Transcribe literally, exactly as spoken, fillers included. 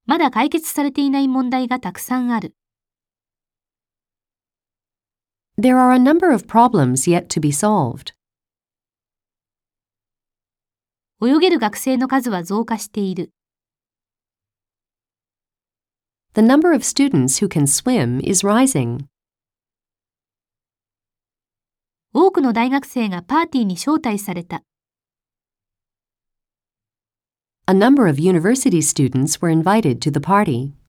まだ解決されていない問題がたくさんある。 There are a number of problems yet to be solved. 泳げる学生の数は増加している。 The number of students who can swim is rising. 多くの大学生がパーティーに招待された。 A number of university students were invited to the party.